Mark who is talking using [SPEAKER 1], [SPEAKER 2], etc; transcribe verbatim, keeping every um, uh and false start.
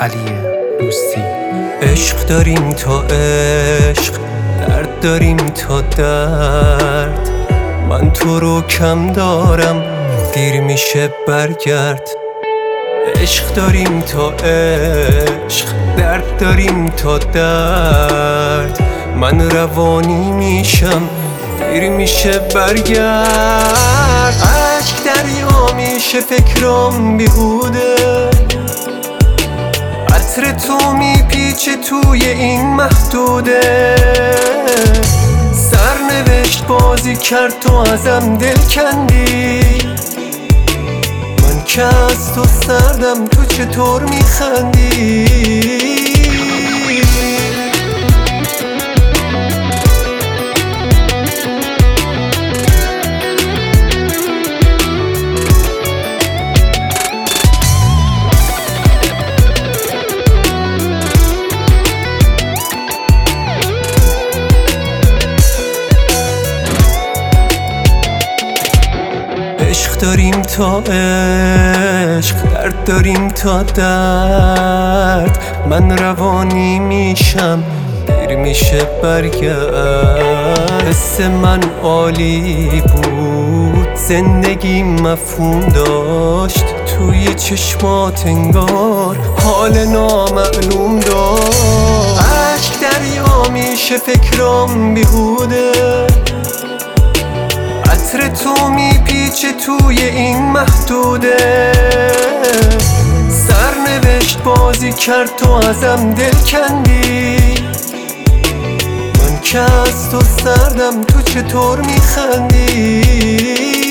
[SPEAKER 1] علی دوستی. عشق داریم تا عشق، درد داریم تا درد. من تو رو کم دارم، دیر میشه برگرد. عشق داریم تا عشق، درد داریم تا درد. من روانی میشم، دیر میشه برگرد. عشق دریا میشه، فکرام بیهوده. عطر تو میپیچه توی این محدوده. سرنوشت بازی کرد، تو ازم دل کندی. من که از تو سردم، تو چطور میخندی؟ عشق داریم تا عشق، درد داریم تا درد. من روانی میشم، دیر میشه برگرد. حس من عالی بود، زندگی مفهوم داشت. توی چشمات انگار حال نامعلوم داشت. عشق دریا میشه، فکرام بیهوده. عطر تو میپیچه توی این محدوده. سرنوشت بازی کرد، تو ازم دل کندی. من که از تو سردم، تو چطور میخندی؟